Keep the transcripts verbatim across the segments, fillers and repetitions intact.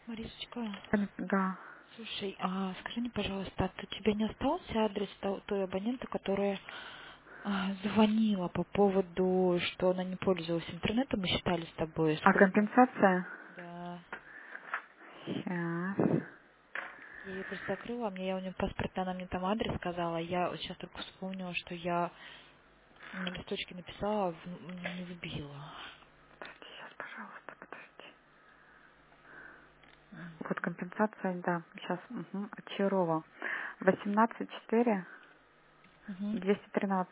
Марисочка, Да. слушай, а скажи мне, пожалуйста, а у тебя не остался адрес то- той абонента, которая а, звонила по поводу, что она не пользовалась интернетом, мы считали с тобой, А сколько... компенсация? Да, Сейчас. я ее просто закрыла, а мне я у нее паспорт, она мне там адрес сказала, а я вот сейчас только вспомнила, что я на листочке написала, а в- не вбила. Сейчас, пожалуйста, подожди. М. Вот компенсация, да. Сейчас. Угу. Чарова. восемнадцать четыре Мгм. двести тринадцать.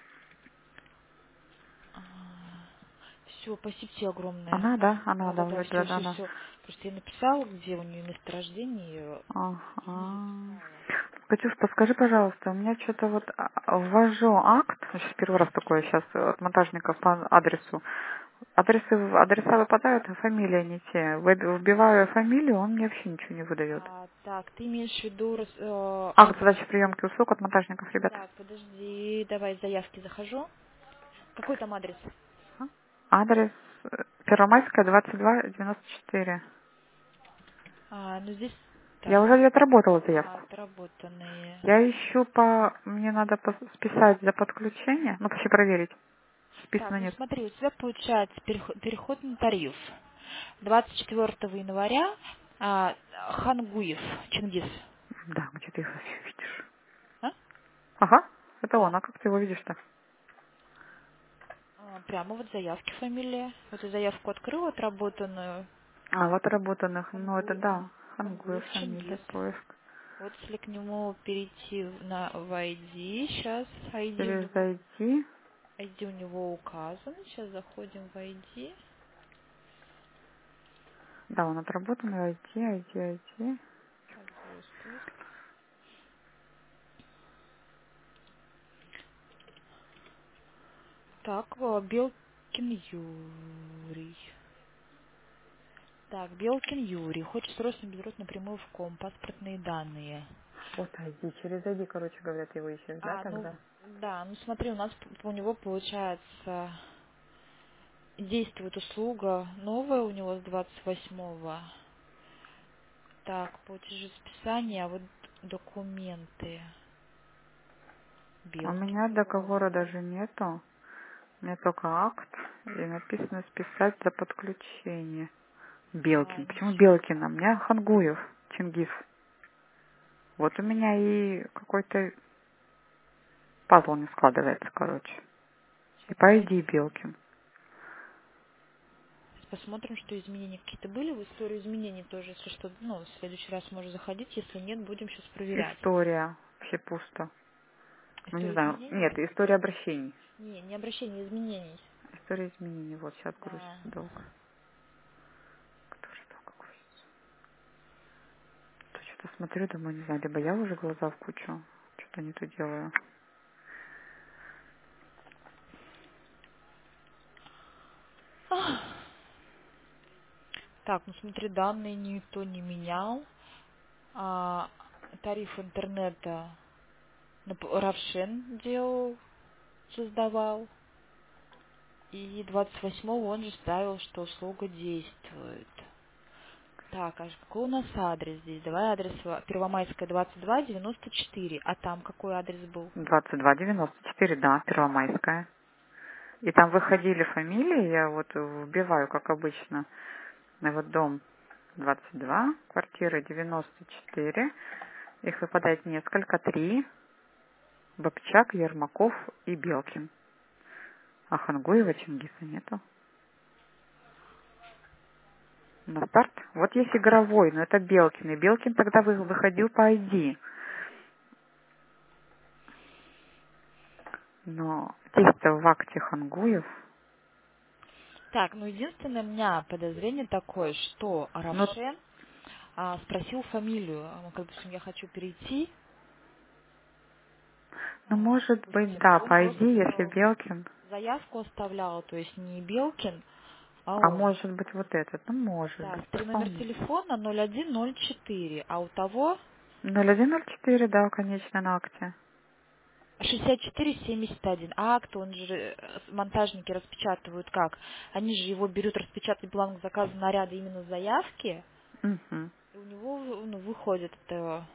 Все, спасибо тебе огромное. Она, да? Она, да, Да-да-да, вроде, все, да, да, все, она. все. Просто я написала, где у нее месторождение, и не Ага. записала. Катюш, подскажи, пожалуйста, у меня что-то вот а, ввожу акт, сейчас первый раз такое сейчас от монтажников по адресу. Адресы, адреса выпадают, а фамилия не те. Вы- Вбиваю фамилию, он мне вообще ничего не выдает. А, так, ты имеешь в виду рас- э, Акт адрес? задачи приемки услуг от монтажников, ребята. Так, подожди, давай заявки захожу. Какой там адрес? Адрес э, Первомайская, двадцать два девяносто четыре. А, ну здесь, Я так, уже отработала а, заявку. отработанные. Я ищу по... Мне надо пос- списать за подключение, ну, вообще проверить. Так, Списано ну нет. смотри, у тебя получается переход, переход на тариф. двадцать четвёртого января а, Хангуев, Чингис. Да, где ты его вообще видишь? А? Ага, это он. А как ты его видишь-то? А, прямо вот заявки фамилия. Вот я заявку открыла отработанную. А, вот работанных. Ну, это Хангуев, ага. да. Хангуев Хангуев фамилия, Чингис. поиск. Вот если к нему перейти в- на в ай ди, сейчас ай ди у него Перезайти. ай ди у него указан. Сейчас заходим в ай ди. Да, он отработан. I D, I D, I D. Так, поиск, поиск. Так, э, Белкин Юрий. Так, Белкин Юрий. Хочет срочно бедрот напрямую в ком. Паспортные данные. Вот I D. Через I D, короче говоря, ты его ищешь, да, А, ну, тогда? да, ну смотри, у нас п- у него получается действует услуга новая у него с двадцать восьмого. Так, платежи списания, а вот документы. У Белкин меня Юрий. договора даже нету. У меня только акт. И написано списать за подключение. А, Белкин. Почему ничего. Белкин? У меня Хангуев. Чингис. Вот у меня и какой-то пазл не складывается, короче. И Сейчас по давай I D Белкин. посмотрим, что изменения какие-то были. В историю изменений тоже, если что, ну, в следующий раз можно заходить. Если нет, будем сейчас проверять. История. Вообще пусто. Ну, не История знаю. изменений? Нет, история обращений. Не, не обращение, изменений. История изменений. Вот, сейчас грузится Да. долго. Который долго грузится. То что-то смотрю, думаю, не знаю, либо я уже глаза в кучу, что-то не то делаю. Ах. Так, ну смотри, данные никто не менял. А, тариф интернета нап- Равшен делал, создавал. И двадцать восьмого он же ставил, что услуга действует. Так, а ж какой у нас адрес здесь? Давай адрес ва- Первомайская, двадцать два девяносто четыре. А там какой адрес был? двадцать два девяносто четыре, да, Первомайская. И там выходили фамилии, я вот вбиваю, как обычно, на вот дом двадцать два, квартира девяносто четыре. Их выпадает несколько, три. Бобчак, Ермаков и Белкин. А Хангуева Чингиса нету. На старт. Вот есть игровой, но это Белкин. И Белкин тогда вы- выходил по I D. Но здесь-то в акте Хангуев. Так, ну единственное у меня подозрение такое, что Ну, Равшен а, спросил фамилию. А, как, допустим, я хочу перейти, ну, а, может быть, допустим, да, он по I D, просто если сказал, Белкин. заявку оставлял, то есть не Белкин, а А он. может быть, вот этот. Ну, может быть, Так, три номер вполне. телефона ноль один ноль четыре, а у того ноль один ноль четыре, да, конечно, на акте. шестьдесят четыре семьдесят один. А акт, он же, э, монтажники распечатывают как? Они же его берут, распечатать бланк заказа наряда именно заявки, Угу. И у него ну, выходит это.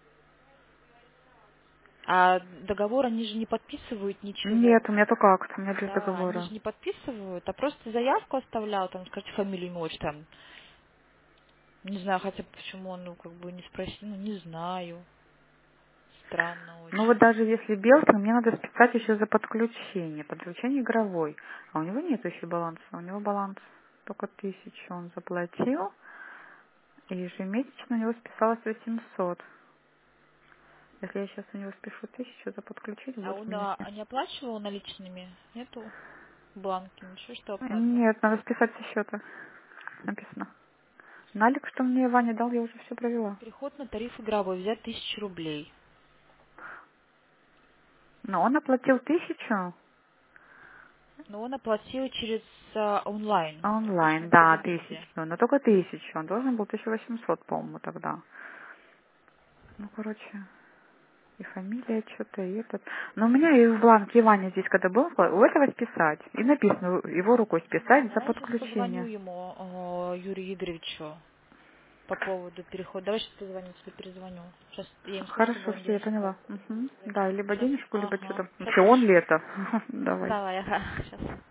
А договор они же не подписывают ничего. Нет, у меня только акт, у меня без Да, они договора. же не подписывают, а просто заявку оставлял, там, скажите, фамилию, имя, отчество, там. Не знаю, хотя бы почему он, ну, как бы не спросил, ну, не знаю. Странно Ну вот очень. даже если Белтин, мне надо списать еще за подключение, подключение игровой. А у него нет еще баланса, у него баланс только тысячу он заплатил, и ежемесячно у него списалось восемьсот. Если я сейчас у него спешу тысячу, за подключить А будет он мне... а, а не оплачивал наличными? Нету в банке, ничего, что оплата? Нет, надо списать со счета, написано. Налик, что мне Ваня дал, я уже все провела. Переход на тариф игровой, взять тысячу рублей. Но он оплатил тысячу Но он оплатил через а, онлайн, онлайн, на да, телевизе. тысячу, но только тысячу. Он должен был тысячу восемьсот, по-моему, тогда. Ну, короче, и фамилия что-то, и этот. Но у меня и в бланке Ваня здесь, когда был, у этого списать. И написано, его рукой списать за Давай я сейчас позвоню подключение. ему, а, Юрию Игоревичу, по поводу перехода. Давай сейчас позвоню, тебе перезвоню. Сейчас я ему скажу, чтобы Хорошо, он все, я денежку поняла. Мгм. Да, закинул. либо Сейчас, денежку, либо ага, что-то. сейчас Вообще, он напишу. ли это? Давай. Давай, ага, сейчас.